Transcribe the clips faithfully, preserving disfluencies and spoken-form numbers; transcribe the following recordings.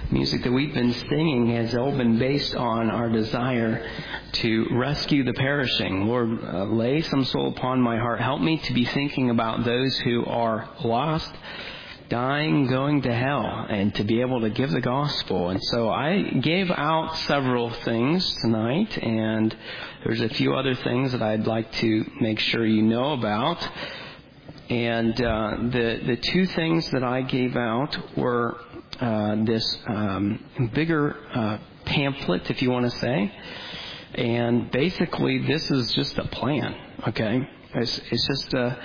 music that we've been singing has all been based on our desire to rescue the perishing. Lord, uh, lay some soul upon my heart. Help me to be thinking about those who are lost, dying, going to hell, and to be able to give the gospel. And so I gave out several things tonight, and there's a few other things that I'd like to make sure you know about. And uh, the the two things that I gave out were uh, this um, bigger uh, pamphlet, if you want to say. And basically, this is just a plan, okay? It's, it's just a,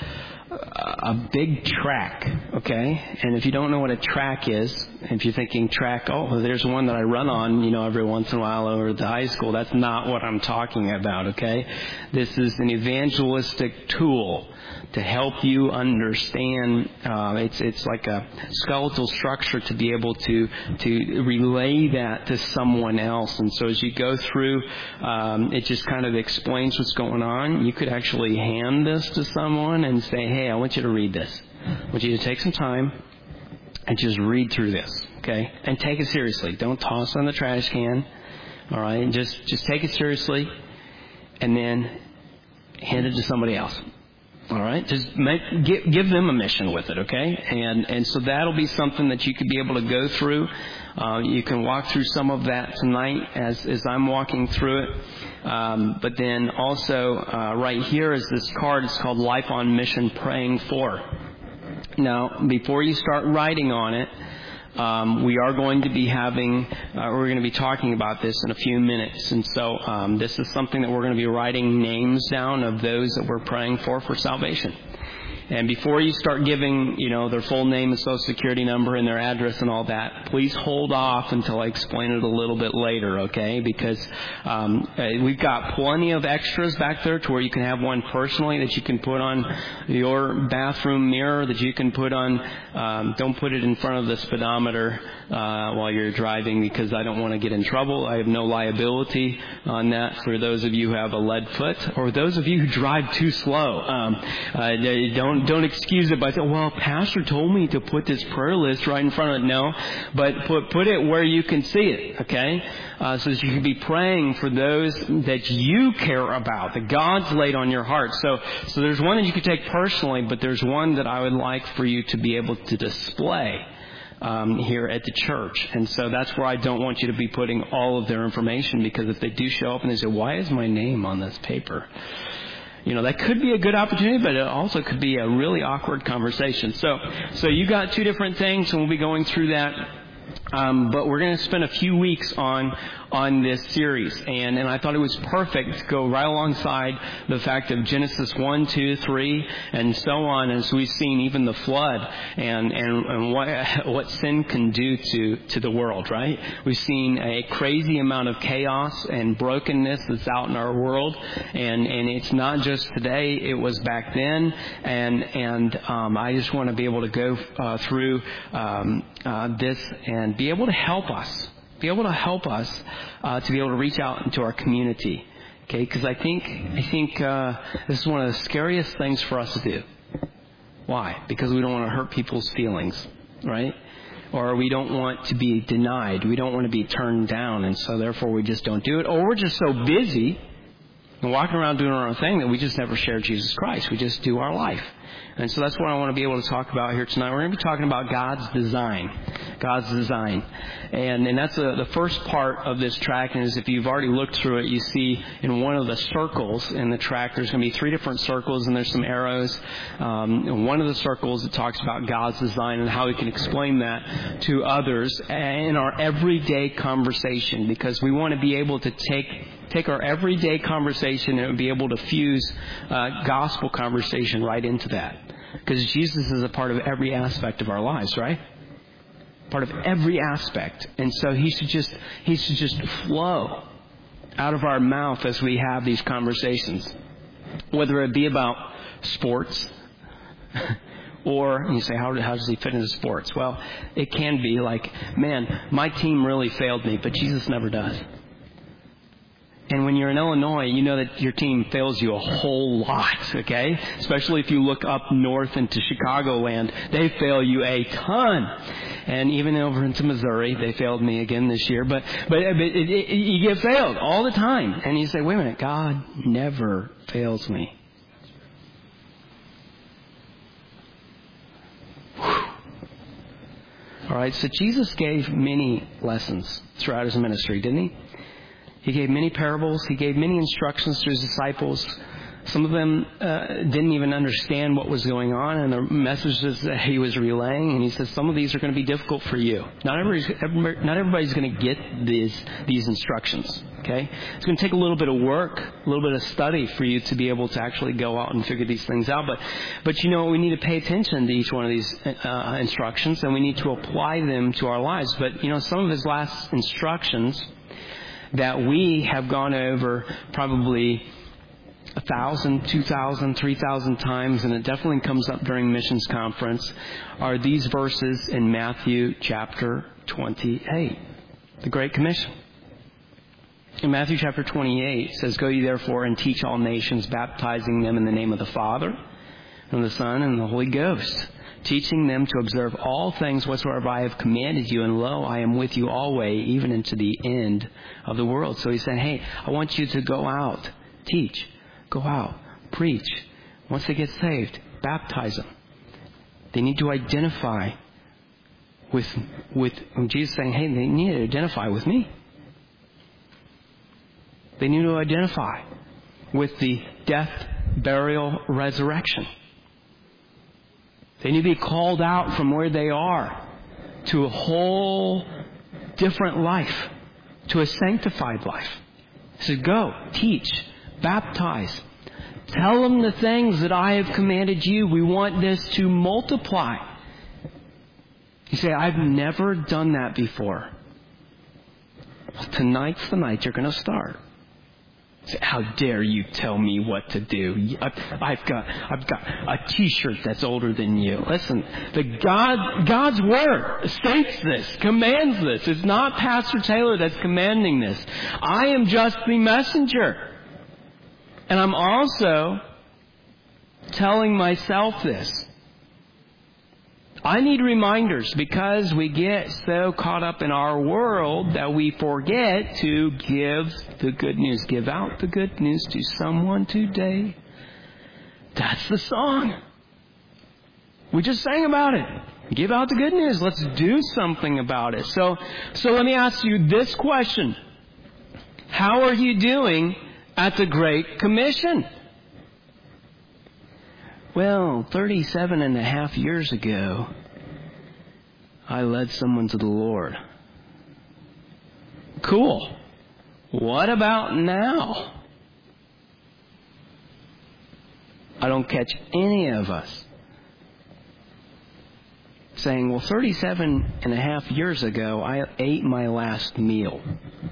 a big track, okay? And if you don't know what a track is, if you're thinking track, oh, well, there's one that I run on, you know, every once in a while over at the high school. That's not what I'm talking about, okay? This is an evangelistic tool to help you understand. Uh, it's it's like a skeletal structure to be able to to relay that to someone else. And so as you go through, um, it just kind of explains what's going on. You could actually hand this to someone and say, hey, I want you to read this. I want you to take some time and just read through this, okay? And take it seriously. Don't toss it in the trash can, all right? Just just take it seriously and then hand it to somebody else. All right, just make, give, give them a mission with it, okay? And and so that'll be something that you could be able to go through. Uh, you can walk through some of that tonight as, as I'm walking through it. Um, but then also uh, right here is this card. It's called Life on Mission Praying For. Now, before you start writing on it, Um, we are going to be having, uh, we're going to be talking about this in a few minutes. And so um, this is something that we're going to be writing names down of those that we're praying for for salvation. And before you start giving, you know, their full name and social security number and their address and all that, please hold off until I explain it a little bit later, okay? Because um, we've got plenty of extras back there to where you can have one personally that you can put on your bathroom mirror, that you can put on. Um, don't put it in front of the speedometer uh, while you're driving, because I don't want to get in trouble. I have no liability on that for those of you who have a lead foot, or those of you who drive too slow. Um, uh, don't Don't excuse it by saying, well, Pastor told me to put this prayer list right in front of it. No, but put put it where you can see it, okay? Uh, so that you can be praying for those that you care about, that God's laid on your heart. So so there's one that you could take personally, but there's one that I would like for you to be able to display um, here at the church. And so that's where I don't want you to be putting all of their information, because if they do show up and they say, why is my name on this paper? You know, that could be a good opportunity, but it also could be a really awkward conversation. So, so you got two different things, and we'll be going through that. Um, but we're going to spend a few weeks on on this series, and, and I thought it was perfect to go right alongside the fact of Genesis one, two, three, and so on, as we've seen even the flood and and, and what what sin can do to, to the world, right? We've seen a crazy amount of chaos and brokenness that's out in our world, and, and it's not just today, it was back then, and and um, I just want to be able to go uh, through um, uh, this and be able to help us. Be able to help us uh, to be able to reach out into our community, okay? Because I think I think uh, this is one of the scariest things for us to do. Why? Because we don't want to hurt people's feelings, right? Or we don't want to be denied. We don't want to be turned down, and so therefore we just don't do it. Or we're just so busy and walking around doing our own thing that we just never share Jesus Christ. We just do our life. And so that's what I want to be able to talk about here tonight. We're going to be talking about God's design. God's design. And and that's a, the first part of this track. And is if you've already looked through it, you see in one of the circles in the track, there's going to be three different circles, and there's some arrows. Um, and one of the circles, it talks about God's design and how we can explain that to others in our everyday conversation, because we want to be able to take take our everyday conversation and be able to fuse uh, gospel conversation right into that. Because Jesus is a part of every aspect of our lives, right? Part of every aspect. And so he should just he should just flow out of our mouth as we have these conversations. Whether it be about sports, or you say, how, how does he fit into sports? Well, it can be like, man, my team really failed me, but Jesus never does. And when you're in Illinois, you know that your team fails you a whole lot, okay? Especially if you look up north into Chicagoland, they fail you a ton. And even over into Missouri, they failed me again this year. But but, but it, it, it, you get failed all the time. And you say, wait a minute, God never fails me. Whew. All right, so Jesus gave many lessons throughout his ministry, didn't he? He gave many parables. He gave many instructions to his disciples. Some of them uh, didn't even understand what was going on and the messages that he was relaying. And he says, some of these are going to be difficult for you. Not everybody's, not everybody's going to get these these instructions. Okay? It's going to take a little bit of work, a little bit of study for you to be able to actually go out and figure these things out. But, but you know, we need to pay attention to each one of these uh, instructions, and we need to apply them to our lives. But, you know, some of his last instructions that we have gone over probably a thousand, two thousand, three thousand times, and it definitely comes up during missions conference, are these verses in Matthew chapter twenty-eight, the Great Commission. In Matthew chapter twenty-eight, it says, "Go ye therefore and teach all nations, baptizing them in the name of the Father, and the Son, and the Holy Ghost, teaching them to observe all things whatsoever I have commanded you, and lo, I am with you always, even into the end of the world." So he's saying, hey, I want you to go out, teach, go out, preach. Once they get saved, baptize them. They need to identify with, with Jesus is saying, hey, they need to identify with me. They need to identify with the death, burial, resurrection. They need to be called out from where they are to a whole different life, to a sanctified life. So go, teach, baptize. Tell them the things that I have commanded you. We want this to multiply. You say, I've never done that before. Well, tonight's the night you're going to start. Say, how dare you tell me what to do? I've got, I've got a T-shirt that's older than you. Listen, the God, God's Word states this, commands this. It's not Pastor Taylor that's commanding this. I am just the messenger. And I'm also telling myself this. I need reminders because we get so caught up in our world that we forget to give the good news. Give out the good news to someone today. That's the song. We just sang about it. Give out the good news. Let's do something about it. So, so let me ask you this question. How are you doing at the Great Commission? Well, thirty-seven and a half years ago, I led someone to the Lord. Cool. What about now? I don't catch any of us saying, well, thirty-seven and a half years ago, I ate my last meal.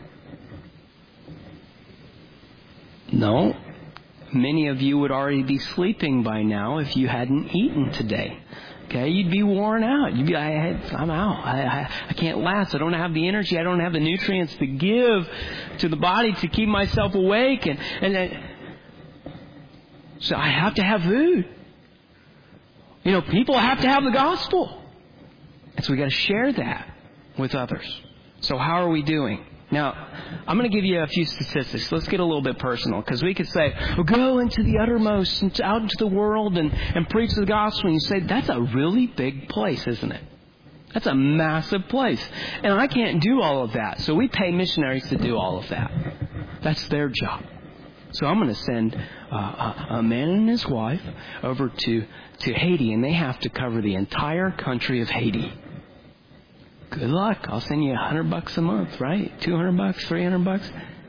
No. Many of you would already be sleeping by now if you hadn't eaten today. Okay, you'd be worn out. You'd be, I, I'm out. I, I, I can't last. I don't have the energy. I don't have the nutrients to give to the body to keep myself awake. And, and, and so I have to have food. You know, people have to have the gospel. And so we got to share that with others. So how are we doing? Now, I'm going to give you a few statistics. Let's get a little bit personal, because we could say, well, go into the uttermost, and out into the world and, and preach the gospel. And you say, that's a really big place, isn't it? That's a massive place. And I can't do all of that. So we pay missionaries to do all of that. That's their job. So I'm going to send uh, a, a man and his wife over to, to Haiti, and they have to cover the entire country of Haiti. Good luck. I'll send you a hundred bucks a month, right? Two hundred bucks, three hundred bucks.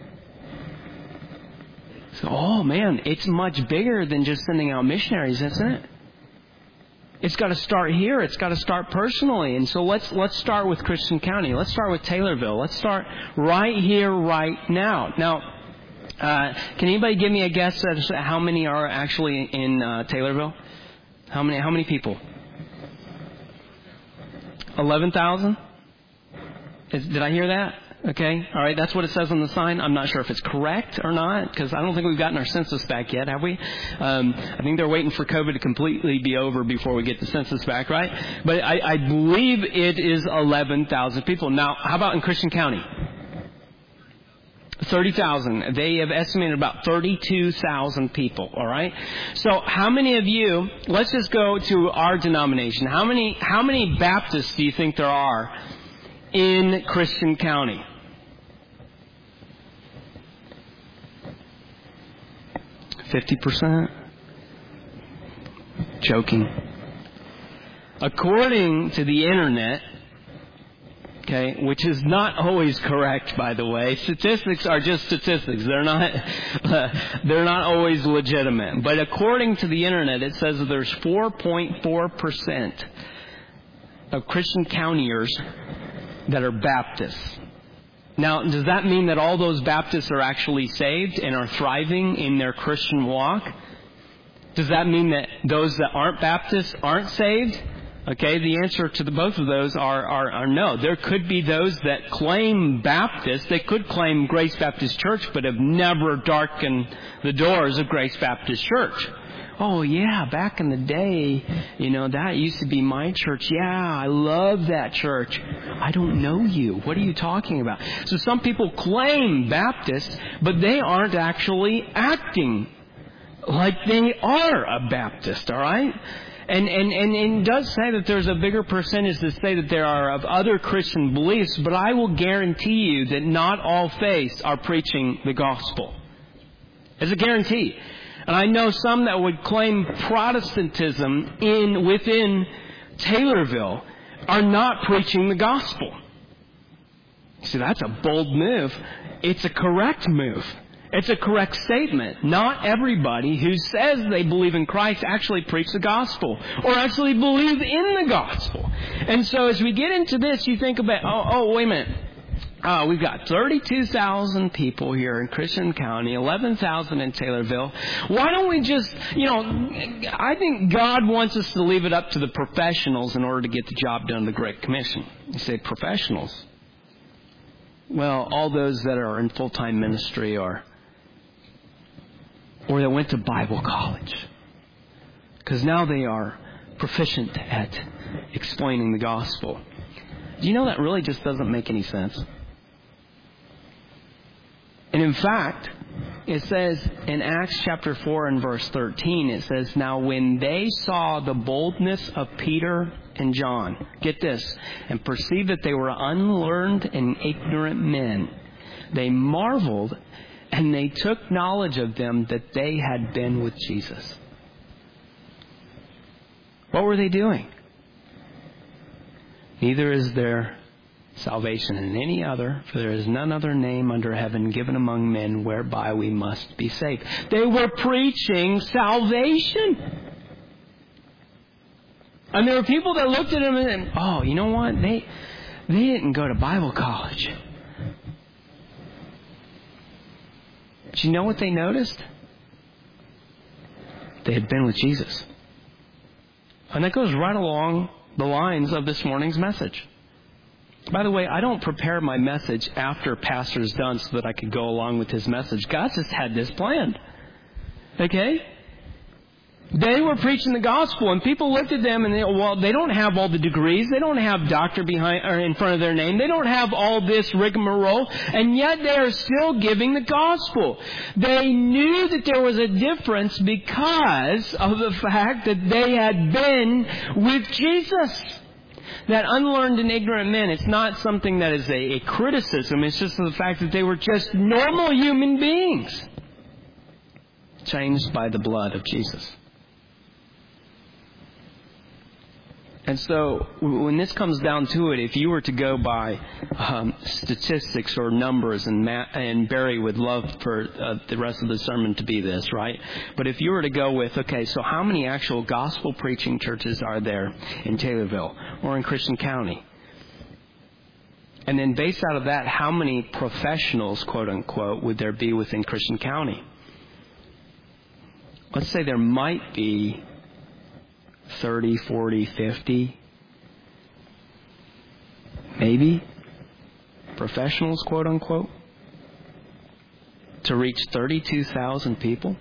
So, oh man, it's much bigger than just sending out missionaries, isn't it? It's got to start here. It's got to start personally. And so let's let's start with Christian County. Let's start with Taylorville. Let's start right here, right now. Now, uh, can anybody give me a guess at how many are actually in uh, Taylorville? How many? How many people? Eleven thousand. Is, did I hear that? Okay, all right, that's what it says on the sign. I'm not sure if it's correct or not, because I don't think we've gotten our census back yet, have we? Um, I think they're waiting for COVID to completely be over before we get the census back, right? But I, I believe it is eleven thousand people. Now, how about in Christian County? thirty thousand. They have estimated about thirty-two thousand people, all right? So how many of you, let's just go to our denomination. How many, how many Baptists do you think there are in Christian County? fifty percent? Joking. According to the internet, okay, which is not always correct, by the way. Statistics are just statistics. They're not, uh, they're not always legitimate. But according to the internet, it says that there's four point four percent of Christian countyers that are Baptists. Now, does that mean that all those Baptists are actually saved and are thriving in their Christian walk? Does that mean that those that aren't Baptists aren't saved? Okay, the answer to the, both of those are, are, are no. There could be those that claim Baptist. They could claim Grace Baptist Church, but have never darkened the doors of Grace Baptist Church. Oh, yeah, back in the day, you know, that used to be my church. Yeah, I love that church. I don't know you. What are you talking about? So some people claim Baptist, but they aren't actually acting like they are a Baptist, all right? And, and, and, and it does say that there's a bigger percentage that say that there are of other Christian beliefs, but I will guarantee you that not all faiths are preaching the gospel. It's a guarantee. And I know some that would claim Protestantism in within Taylorville are not preaching the gospel. See, that's a bold move. It's a correct move. It's a correct statement. Not everybody who says they believe in Christ actually preach the gospel or actually believe in the gospel. And so as we get into this, you think about, oh, oh wait a minute. Uh, we've got thirty-two thousand people here in Christian County, eleven thousand in Taylorville. Why don't we just, you know, I think God wants us to leave it up to the professionals in order to get the job done, the Great Commission. You say professionals. Well, all those that are in full-time ministry or, or that went to Bible college. Because now they are proficient at explaining the gospel. Do you know that really just doesn't make any sense? And in fact, it says in Acts chapter four and verse thirteen, it says, now when they saw the boldness of Peter and John, get this, and perceived that they were unlearned and ignorant men, they marveled and they took knowledge of them that they had been with Jesus. What were they doing? Neither is there salvation in any other, for there is none other name under heaven given among men whereby we must be saved. They were preaching salvation. And there were people that looked at them and, oh, you know what? They, they didn't go to Bible college. But you know what they noticed? They had been with Jesus. And that goes right along the lines of this morning's message. By the way, I don't prepare my message after Pastor's done so that I could go along with his message. God just had this planned. Okay? They were preaching the gospel, and people looked at them and they, well, they don't have all the degrees. They don't have doctor behind or in front of their name. They don't have all this rigmarole, and yet they are still giving the gospel. They knew that there was a difference because of the fact that they had been with Jesus. That unlearned and ignorant men, it's not something that is a, a criticism. It's just the fact that they were just normal human beings, changed by the blood of Jesus. And so when this comes down to it, if you were to go by um, statistics or numbers, and Matt, and Barry would love for uh, the rest of the sermon to be this, right? But if you were to go with, okay, so how many actual gospel preaching churches are there in Taylorville or in Christian County? And then based out of that, how many professionals, quote unquote, would there be within Christian County? Let's say there might be thirty, forty, fifty, maybe professionals, quote unquote, to reach thirty-two thousand people?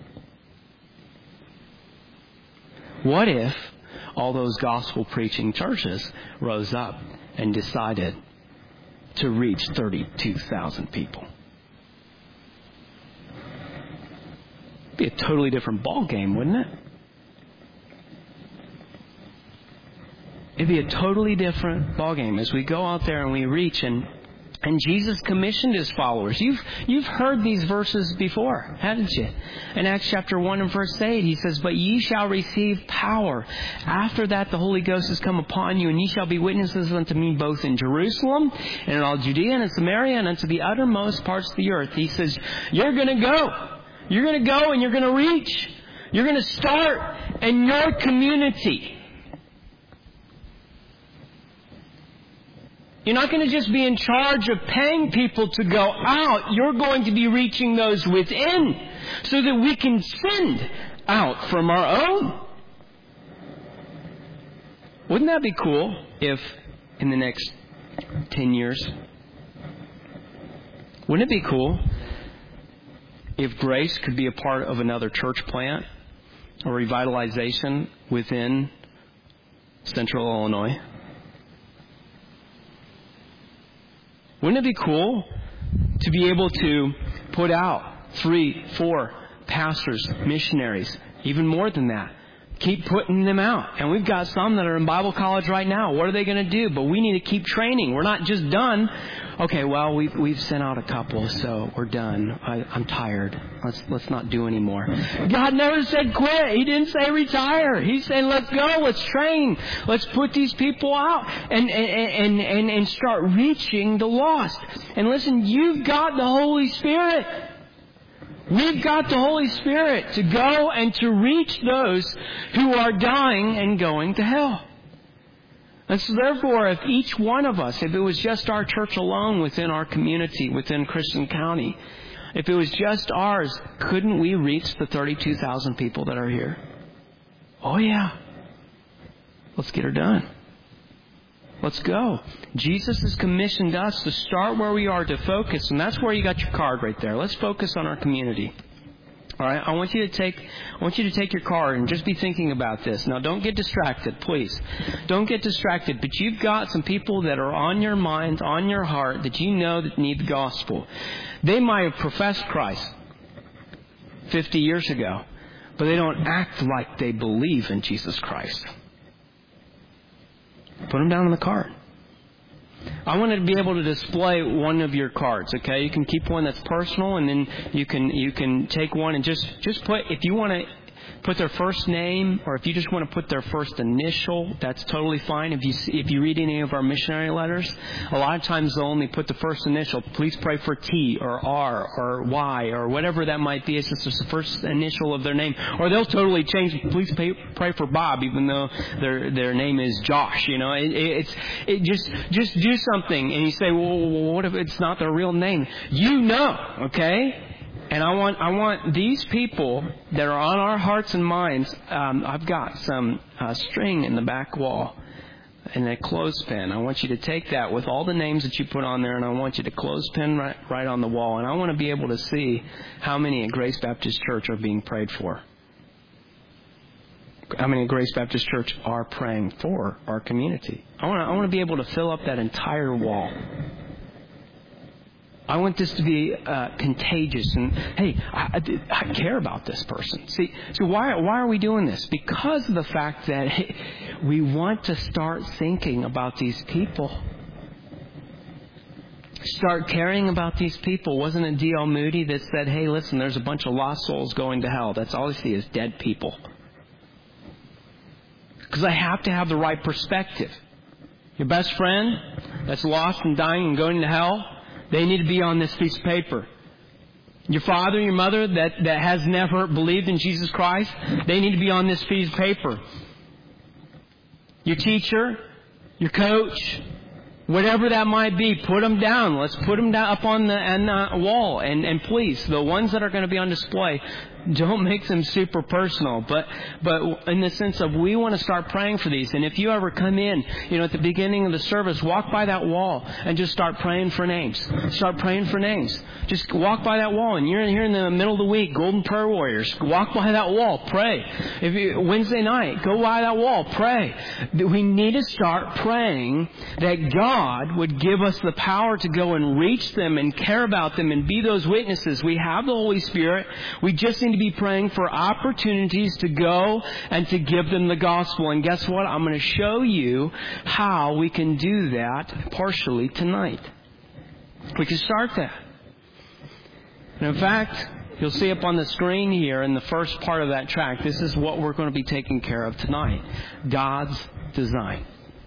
What if all those gospel preaching churches rose up and decided to reach thirty-two thousand people? It'd be a totally different ball game, wouldn't it? It'd be a totally different ballgame as we go out there and we reach, and and Jesus commissioned His followers. You've you've heard these verses before, haven't you? In Acts chapter one and verse eight, He says, "But ye shall receive power. After that the Holy Ghost has come upon you, and ye shall be witnesses unto me both in Jerusalem and in all Judea and in Samaria and unto the uttermost parts of the earth." He says, you're going to go. You're going to go and you're going to reach. You're going to start in your community. You're not going to just be in charge of paying people to go out. You're going to be reaching those within so that we can send out from our own. Wouldn't that be cool if in the next ten years, wouldn't it be cool if Grace could be a part of another church plant or revitalization within Central Illinois? Wouldn't it be cool to be able to put out three, four pastors, missionaries, even more than that? Keep putting them out. And we've got some that are in Bible college right now. What are they going to do? But we need to keep training. We're not just done. Okay, well, we've, we've sent out a couple, so we're done. I, I'm tired. Let's let's not do any more. God never said quit. He didn't say retire. He said let's go. Let's train. Let's put these people out and, and, and, and, and start reaching the lost. And listen, you've got the Holy Spirit. We've got the Holy Spirit to go and to reach those who are dying and going to hell. And so therefore, if each one of us, if it was just our church alone within our community, within Christian County, if it was just ours, couldn't we reach the thirty-two thousand people that are here? Oh yeah. Let's get her done. Let's go. Jesus has commissioned us to start where we are, to focus. And that's where you got your card right there. Let's focus on our community. All right, I want you to take I want you to take your card and just be thinking about this. Now, don't get distracted, please. Don't get distracted. But you've got some people that are on your mind, on your heart, that you know that need the gospel. They might have professed Christ fifty years ago, but they don't act like they believe in Jesus Christ. Put them down on the card. I want to be able to display one of your cards, okay? You can keep one that's personal, and then you can you can take one and just, just put, if you want to put their first name, or if you just want to put their first initial, that's totally fine. If you see, if you read any of our missionary letters, a lot of times they'll only put the first initial. Please pray for T or R or Y or whatever that might be. It's just the first initial of their name. Or they'll totally change. Please pay, pray for Bob, even though their their name is Josh. You know, it, it's it just just do something. And you say, well, what if it's not their real name? You know, okay? And I want I want these people that are on our hearts and minds. Um, I've got some uh, string in the back wall and a clothespin. I want you to take that with all the names that you put on there, and I want you to clothespin right, right on the wall. And I want to be able to see how many at Grace Baptist Church are being prayed for. How many at Grace Baptist Church are praying for our community? I want to, I want to be able to fill up that entire wall. I want this to be uh, contagious, and hey, I, I, I care about this person. See, so why why are we doing this? Because of the fact that hey, we want to start thinking about these people. Start caring about these people. Wasn't it D L Moody that said, "Hey, listen, there's a bunch of lost souls going to hell. That's all I see is dead people." Because I have to have the right perspective. Your best friend that's lost and dying and going to hell, they need to be on this piece of paper. Your father, your mother that, that has never believed in Jesus Christ, they need to be on this piece of paper. Your teacher, your coach, whatever that might be, put them down. Let's put them down up on the, on the wall. And, and please, the ones that are going to be on display, Don't make them super personal, but but in the sense of we want to start praying for these. And if you ever come in, you know, at the beginning of the service, walk by that wall and just start praying for names. Start praying for names. Just walk by that wall, and you're here in the middle of the week, Golden Prayer Warriors. Walk by that wall, pray. If you, Wednesday night, go by that wall, pray. We need to start praying that God would give us the power to go and reach them and care about them and be those witnesses. We have the Holy Spirit. We just need to be praying for opportunities to go and to give them the gospel. And guess what? I'm going to show you how we can do that partially tonight. We can start that. And in fact, you'll see up on the screen here in the first part of that track, this is what we're going to be taking care of tonight. God's design.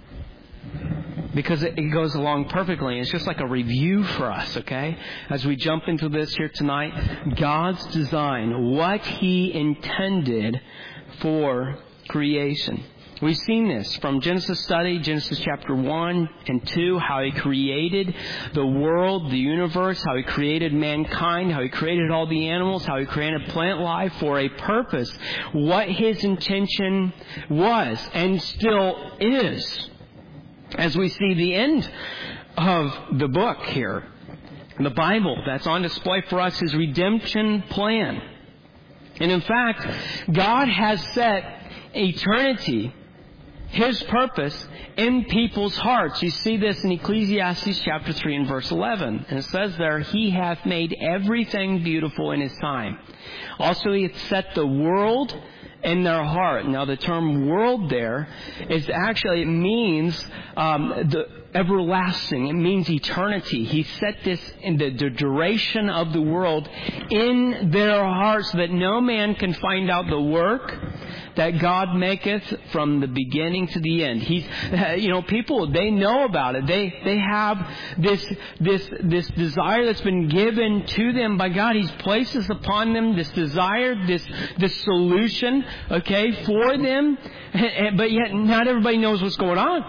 Because it goes along perfectly. It's just like a review for us, okay? As we jump into this here tonight, God's design, what He intended for creation. We've seen this from Genesis study, Genesis chapter one and two, how He created the world, the universe, how He created mankind, how He created all the animals, how He created plant life for a purpose, what His intention was and still is. As we see the end of the book here, the Bible, that's on display for us, His redemption plan. And in fact, God has set eternity, His purpose, in people's hearts. You see this in Ecclesiastes chapter three and verse eleven. And it says there, He hath made everything beautiful in His time. Also, He hath set the world in their heart. Now, the term world there is actually, it means um, the everlasting. It means eternity. He set this in the, the duration of the world in their hearts, so that no man can find out the work that God maketh from the beginning to the end. He's, you know, people, they know about it. They they have this this this desire that's been given to them by God. He's placed this upon them, this desire, this this solution, okay, for them. But yet not everybody knows what's going on.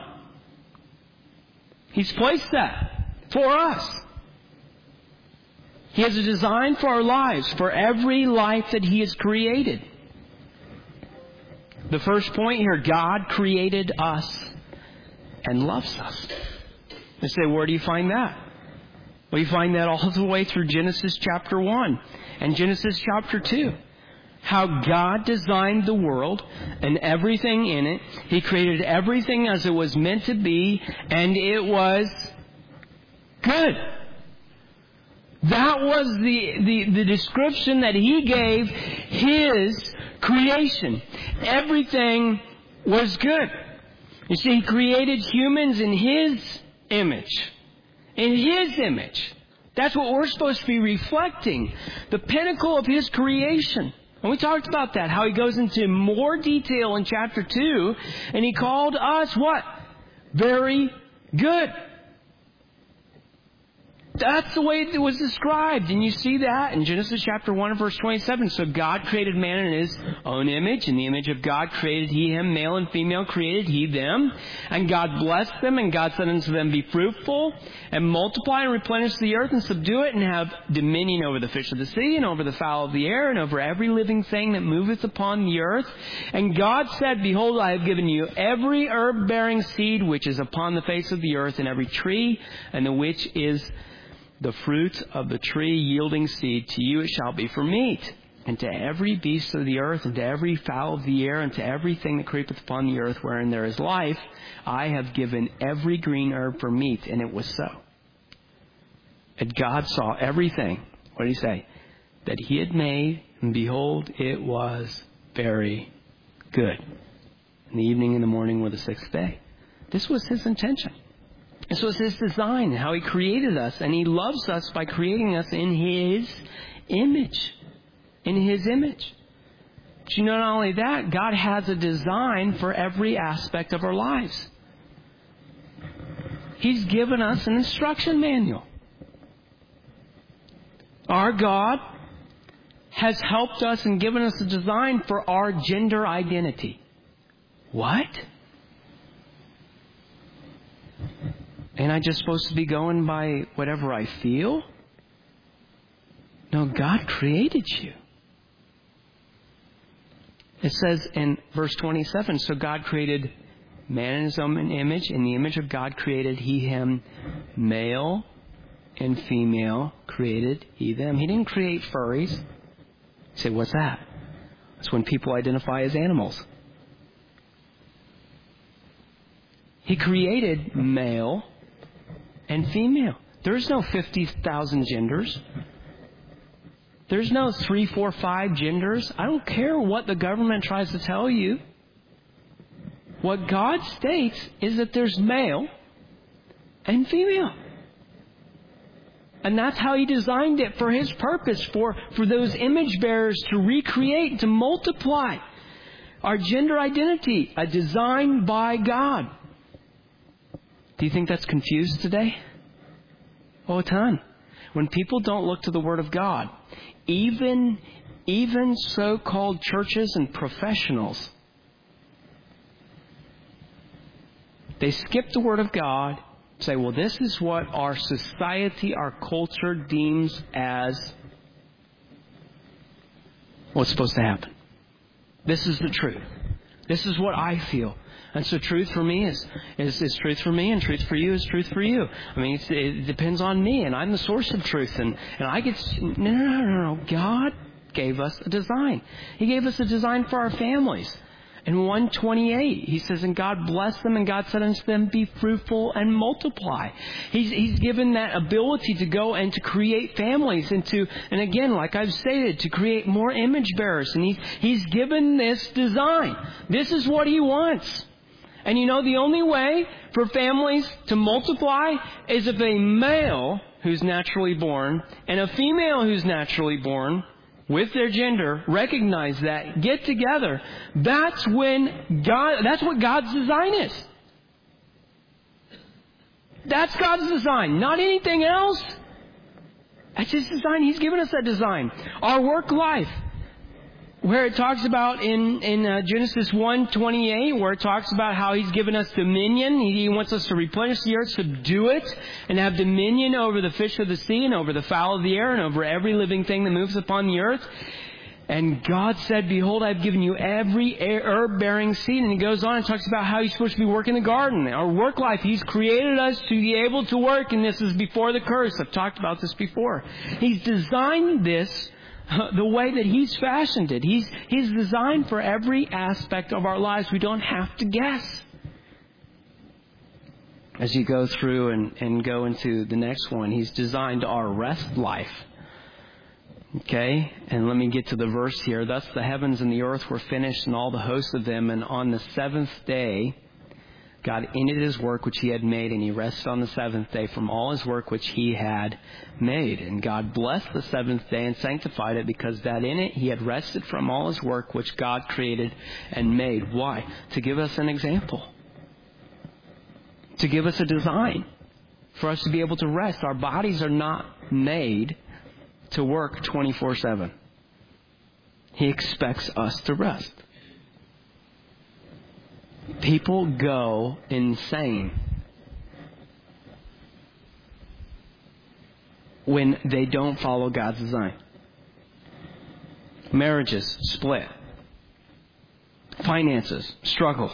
He's placed that for us. He has a design for our lives, for every life that He has created. The first point here, God created us and loves us. You say, where do you find that? Well, you find that all the way through Genesis chapter one and Genesis chapter two. How God designed the world and everything in it. He created everything as it was meant to be, and it was good. That was the, the, the description that He gave His creation. Everything was good. You see, He created humans in His image. In His image. That's what we're supposed to be reflecting. The pinnacle of His creation. And we talked about that, how He goes into more detail in chapter two. And He called us what? Very good. That's the way it was described. And you see that in Genesis chapter one and verse twenty-seven. So God created man in His own image. In the image of God created He him. Male and female created He them. And God blessed them. And God said unto them, Be fruitful and multiply and replenish the earth and subdue it, and have dominion over the fish of the sea and over the fowl of the air and over every living thing that moveth upon the earth. And God said, Behold, I have given you every herb bearing seed which is upon the face of the earth, and every tree, and the which is the fruit of the tree yielding seed, to you it shall be for meat. And to every beast of the earth, and to every fowl of the air, and to everything that creepeth upon the earth wherein there is life, I have given every green herb for meat. And it was so. And God saw everything, what did He say? That He had made, and behold, it was very good. And the evening and the morning were the sixth day. This was His intention. And so it's His design, how He created us. And He loves us by creating us in His image. In His image. But you know, not only that, God has a design for every aspect of our lives. He's given us an instruction manual. Our God has helped us and given us a design for our gender identity. What? Ain't I just supposed to be going by whatever I feel? No, God created you. It says in verse twenty-seven, so God created man in his own image. In the image of God created he him. Male and female created he them. He didn't create furries. You say, what's that? That's when people identify as animals. He created male and female. There's no fifty thousand genders. There's no three, four, five genders. I don't care what the government tries to tell you. What God states is that there's male and female. And that's how He designed it for His purpose, for, for those image bearers to recreate, to multiply. Our gender identity, a design by God. Do you think that's confused today? Oh, a ton. When people don't look to the Word of God, even, even so-called churches and professionals, they skip the Word of God, say, well, this is what our society, our culture deems as what's supposed to happen. This is the truth. This is what I feel. And so truth for me is, is, is truth for me, and truth for you is truth for you. I mean, it's, it depends on me, and I'm the source of truth. And, and I get... No, no, no, no, no. God gave us a design. He gave us a design for our families. In one twenty-eight, He says, and God blessed them, and God said unto them, be fruitful and multiply. He's, he's given that ability to go and to create families, and to, and again, like I've stated, to create more image bearers. And He's, he's given this design. This is what He wants. And you know, the only way for families to multiply is if a male who's naturally born and a female who's naturally born, with their gender, recognize that, get together. That's when God, that's what God's design is. That's God's design, not anything else. That's His design. He's given us that design. Our work life, where it talks about in, in uh, Genesis one twenty-eight, where it talks about how He's given us dominion. He, he wants us to replenish the earth, subdue it, and have dominion over the fish of the sea and over the fowl of the air and over every living thing that moves upon the earth. And God said, behold, I've given you every herb-bearing seed. And He goes on and talks about how He's supposed to be working the garden. Our work life, He's created us to be able to work, and this is before the curse. I've talked about this before. He's designed this the way that He's fashioned it. He's, he's designed for every aspect of our lives. We don't have to guess. As you go through and, and go into the next one, He's designed our rest life. Okay? And let me get to the verse here. Thus the heavens and the earth were finished, and all the hosts of them. And on the seventh day, God ended His work which He had made, and He rested on the seventh day from all His work which He had made. And God blessed the seventh day and sanctified it, because that in it He had rested from all His work which God created and made. Why? To give us an example. To give us a design for us to be able to rest. Our bodies are not made to work twenty-four seven. He expects us to rest. People go insane when they don't follow God's design. Marriages split. Finances struggle.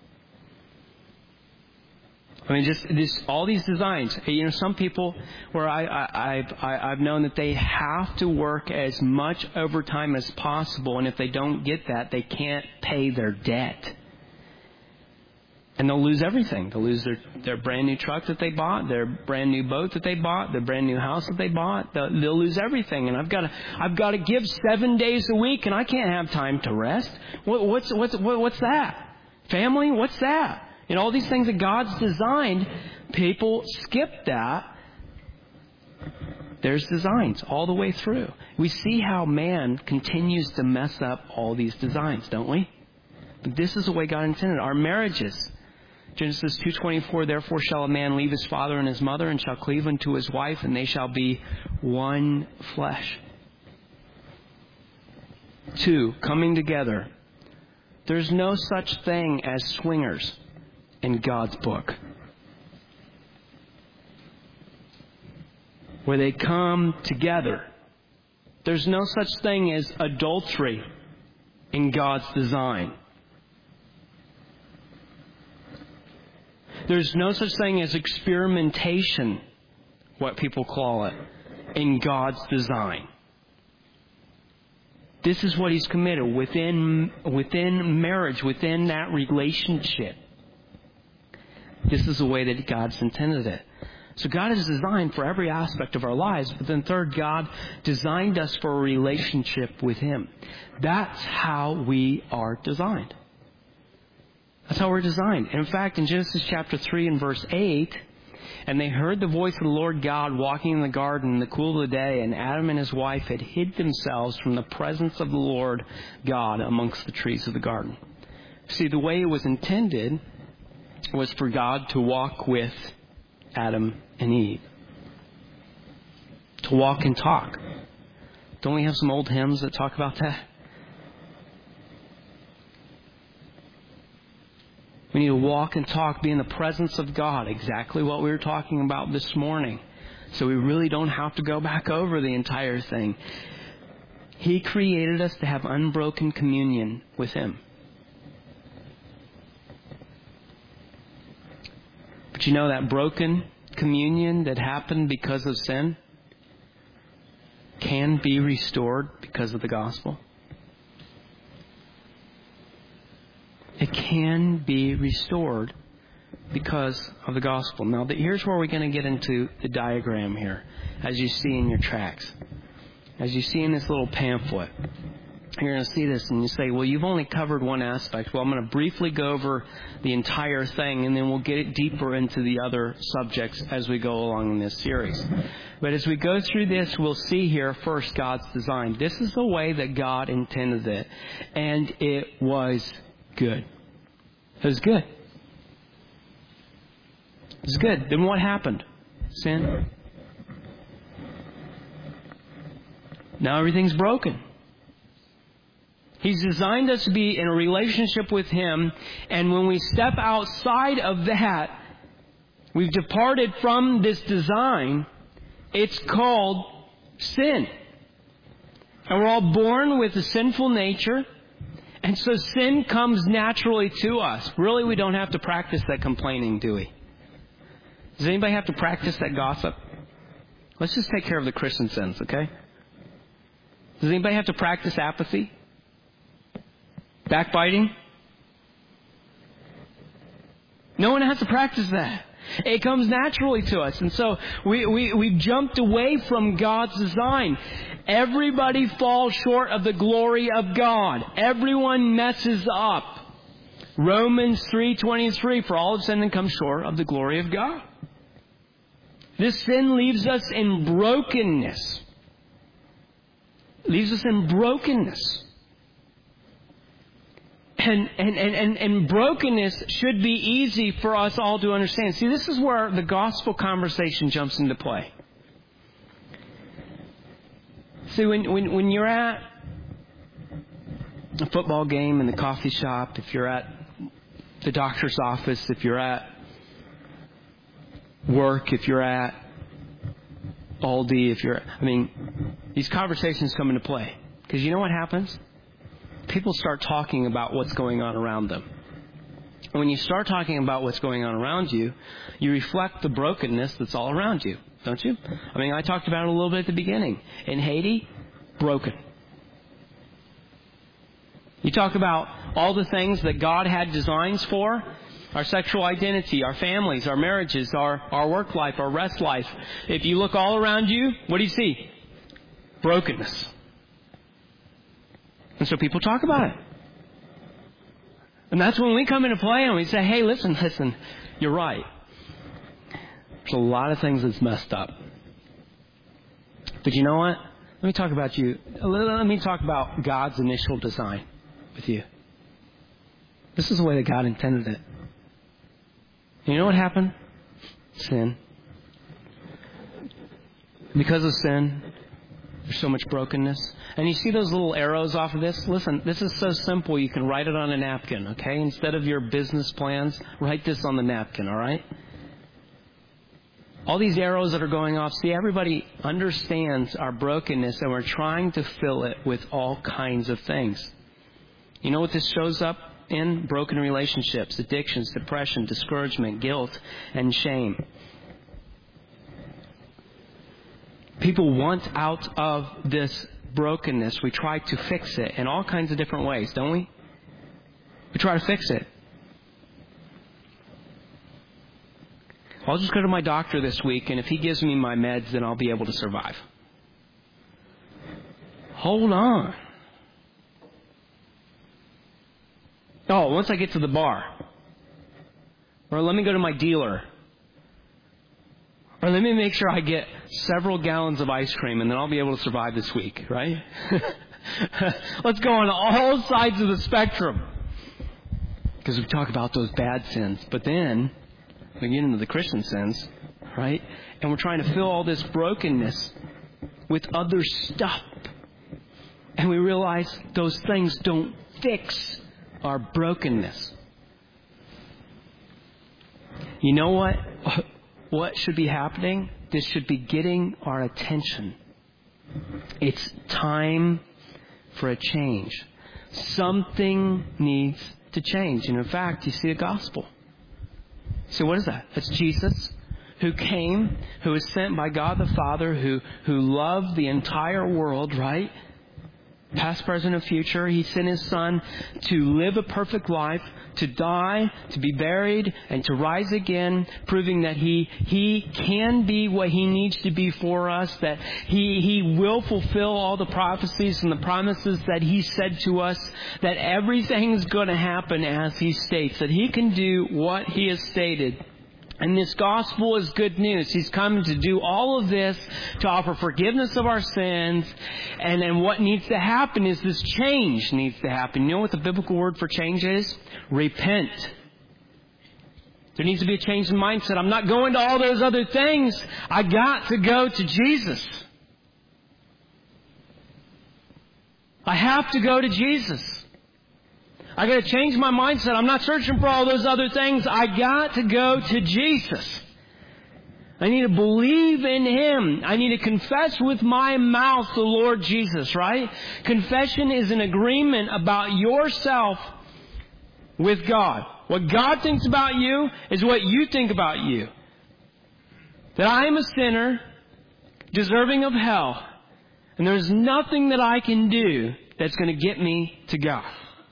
I mean, just this, all these designs. You know, some people where I, I, I've, I, I've known that they have to work as much overtime as possible, and if they don't get that, they can't pay their debt. And they'll lose everything. They'll lose their, their brand new truck that they bought, their brand new boat that they bought, their brand new house that they bought. They'll, they'll lose everything. And I've got to, I've got to give seven days a week, and I can't have time to rest. What, what's, what's, what, what's that? Family? What's that? And all these things that God's designed, people skip that. There's designs all the way through. We see how man continues to mess up all these designs, don't we? But this is the way God intended. Our marriages. Genesis two twenty-four, therefore shall a man leave his father and his mother, and shall cleave unto his wife, and they shall be one flesh. Two, coming together. There's no such thing as swingers in God's book, where they come together. There's no such thing as adultery in God's design. There's no such thing as experimentation, what people call it, in God's design. This is what He's committed within, within marriage, within that relationship. This is the way that God's intended it. So God is designed for every aspect of our lives. But then third, God designed us for a relationship with Him. That's how we are designed. That's how we're designed. In fact, in Genesis chapter three and verse eight, and they heard the voice of the Lord God walking in the garden in the cool of the day, and Adam and his wife had hid themselves from the presence of the Lord God amongst the trees of the garden. See, the way it was intended was for God to walk with Adam and Eve. To walk and talk. Don't we have some old hymns that talk about that? We need to walk and talk, be in the presence of God. Exactly what we were talking about this morning. So we really don't have to go back over the entire thing. He created us to have unbroken communion with Him. But you know that broken communion that happened because of sin can be restored because of the gospel. It can be restored because of the gospel. Now, here's where we're going to get into the diagram here, as you see in your tracts. As you see in this little pamphlet, you're going to see this and you say, well, you've only covered one aspect. Well, I'm going to briefly go over the entire thing, and then we'll get deeper into the other subjects as we go along in this series. But as we go through this, we'll see here first God's design. This is the way that God intended it, and it was good. It was good. It was good. Then what happened? Sin. Now everything's broken. He's designed us to be in a relationship with Him, and when we step outside of that, we've departed from this design. It's called sin. And we're all born with a sinful nature. And so sin comes naturally to us. Really, we don't have to practice that complaining, do we? Does anybody have to practice that gossip? Let's just take care of the Christian sins, okay? Does anybody have to practice apathy? Backbiting? No one has to practice that. It comes naturally to us. And so we, we, we've jumped away from God's design. Everybody falls short of the glory of God. Everyone messes up. Romans three twenty-three, for all have sinned and come short of the glory of God. This sin leaves us in brokenness. Leaves us in brokenness. And, and, and, and, and brokenness should be easy for us all to understand. See, this is where the gospel conversation jumps into play. See, when, when, when you're at a football game in the coffee shop, if you're at the doctor's office, if you're at work, if you're at Aldi, if you're, I mean, these conversations come into play. Because you know what happens? People start talking about what's going on around them. And when you start talking about what's going on around you, you reflect the brokenness that's all around you, don't you? I mean, I talked about it a little bit at the beginning. In Haiti, broken. You talk about all the things that God had designs for, our sexual identity, our families, our marriages, our, our work life, our rest life. If you look all around you, what do you see? Brokenness. And so people talk about it. And that's when we come into play and we say, hey, listen, listen, you're right. There's a lot of things that's messed up. But you know what? Let me talk about you. Let me talk about God's initial design with you. This is the way that God intended it. You know what happened? Sin. Because of sin, there's so much brokenness. And you see those little arrows off of this? Listen, this is so simple you can write it on a napkin, okay? Instead of your business plans, write this on the napkin, all right? All these arrows that are going off, see, everybody understands our brokenness and we're trying to fill it with all kinds of things. You know what this shows up in? Broken relationships, addictions, depression, discouragement, guilt, and shame. People want out of this brokenness. We try to fix it in all kinds of different ways, don't we? We try to fix it. I'll just go to my doctor this week, and if he gives me my meds, then I'll be able to survive. Hold on. Oh, once I get to the bar. Or let me go to my dealer. Or let me make sure I get several gallons of ice cream, and then I'll be able to survive this week, right? Let's go on all sides of the spectrum. Because we talk about those bad sins. But then we get into the Christian sins, right? And we're trying to fill all this brokenness with other stuff. And we realize those things don't fix our brokenness. You know what? What should be happening? This should be getting our attention. It's time for a change. Something needs to change. And in fact, you see a gospel. So what is that? That's Jesus, who came, who was sent by God the Father, who, who loved the entire world, right? Past, present, and future. He sent His Son to live a perfect life, to die, to be buried, and to rise again, proving that He He can be what He needs to be for us, that He He will fulfill all the prophecies and the promises that He said to us, that everything's going to happen as He states, that He can do what He has stated. And this gospel is good news. He's come to do all of this, to offer forgiveness of our sins. And then what needs to happen is this change needs to happen. You know what the biblical word for change is? Repent. There needs to be a change in mindset. I'm not going to all those other things. I got to go to Jesus. I have to go to Jesus. I got to change my mindset. I'm not searching for all those other things. I got to go to Jesus. I need to believe in Him. I need to confess with my mouth the Lord Jesus, right? Confession is an agreement about yourself with God. What God thinks about you is what you think about you. That I am a sinner, deserving of hell, and there's nothing that I can do that's going to get me to God.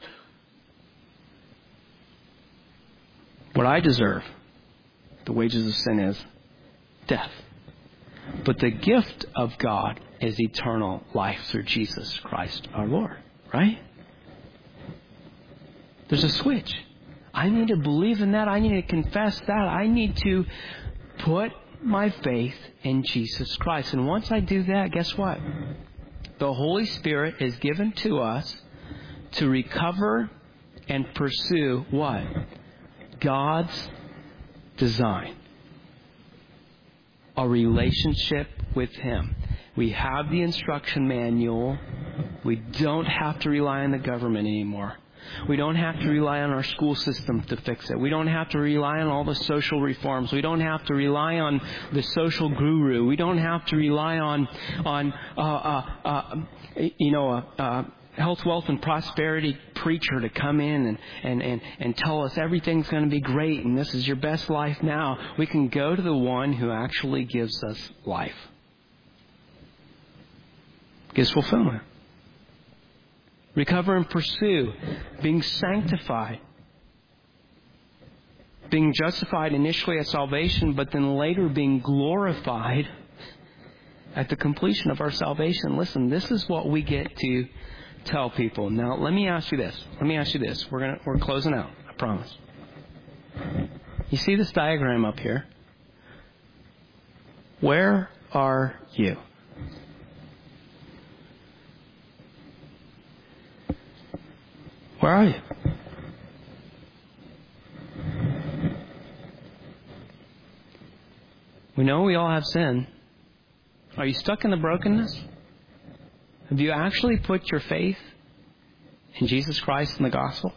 What I deserve, the wages of sin is death. But the gift of God is eternal life through Jesus Christ our Lord. Right? There's a switch. I need to believe in that. I need to confess that. I need to put my faith in Jesus Christ. And once I do that, guess what? The Holy Spirit is given to us to recover and pursue what? God's design. A relationship with Him. We have the instruction manual. We don't have to rely on the government anymore. We don't have to rely on our school system to fix it. We don't have to rely on all the social reforms. We don't have to rely on the social guru. We don't have to rely on, on uh, uh, uh, you know, uh, uh, health, wealth, and prosperity preacher to come in and, and, and, and tell us everything's going to be great and this is your best life now. We can go to the one who actually gives us life. Gives fulfillment. Recover and pursue. Being sanctified. Being justified initially at salvation, but then later being glorified at the completion of our salvation. Listen, this is what we get to tell people. Now, let me ask you this. Let me ask you this. We're gonna we're closing out. I promise. You see this diagram up here? Where are you? Where are you? We know we all have sin. Are you stuck in the brokenness? Have you actually put your faith in Jesus Christ and the gospel?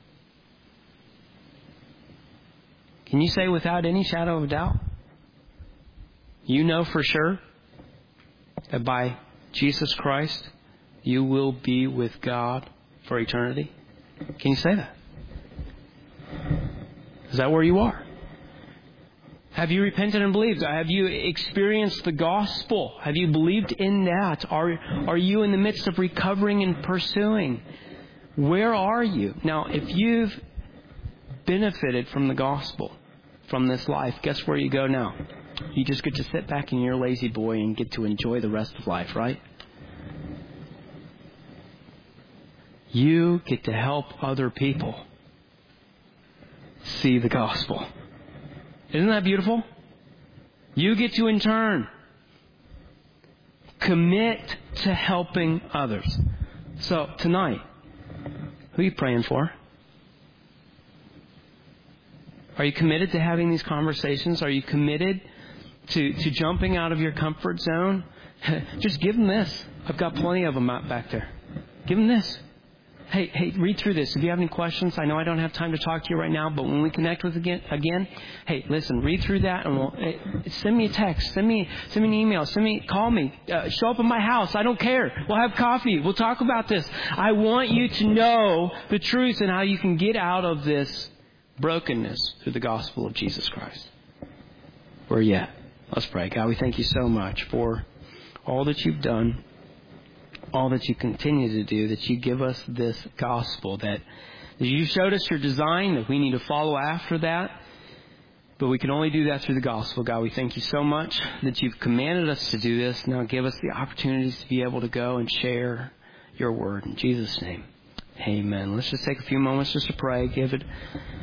Can you say without any shadow of doubt, you know for sure that by Jesus Christ you will be with God for eternity? Can you say that? Is that where you are? Have you repented and believed? Have you experienced the gospel? Have you believed in that? Are, are you in the midst of recovering and pursuing? Where are you? Now, if you've benefited from the gospel, from this life, guess where you go now? You just get to sit back in your lazy boy and get to enjoy the rest of life, right? You get to help other people see the gospel. Isn't that beautiful? You get to, in turn, commit to helping others. So, tonight, who are you praying for? Are you committed to having these conversations? Are you committed to, to jumping out of your comfort zone? Just give them this. I've got plenty of them out back there. Give them this. Hey, hey, read through this. If you have any questions, I know I don't have time to talk to you right now, but when we connect with again, again, hey, listen, read through that and we'll, hey, send me a text, send me, send me an email, send me, call me, uh, show up at my house. I don't care. We'll have coffee. We'll talk about this. I want you to know the truth and how you can get out of this brokenness through the gospel of Jesus Christ. Where are you at? Let's pray. God, we thank you so much for all that you've done, all that you continue to do, that you give us this gospel, that, that you showed us your design, that we need to follow after that. But we can only do that through the gospel. God, we thank you so much that you've commanded us to do this. Now give us the opportunities to be able to go and share your word. In Jesus' name, amen. Let's just take a few moments just to pray. Give it